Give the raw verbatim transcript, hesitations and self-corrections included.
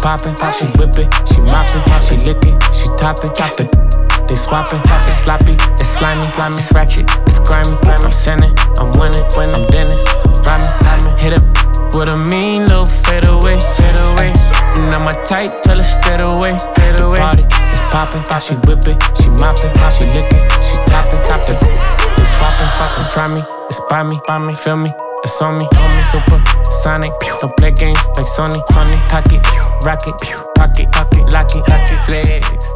poppin', she whip it, she moppin', she lickin', she toppin', top it. They swappin', it's sloppy, it's slimy, it's ratchet, it's grimy. I'm sinning, I'm winning, I'm Dennis, rhyming, hit up with a mean little fade away, fade away. You know my type, tell her straight away, straight away. Party, it's poppin', she whip it, she moppin', she lickin', she toppin', top it. They swappin', fuckin', try me, it's by me, by me, feel me. It's on me, on me, super sonic. Don't play games like Sony, Sony. Pocket, rocket, pocket, pocket, lock it, lock it, flex.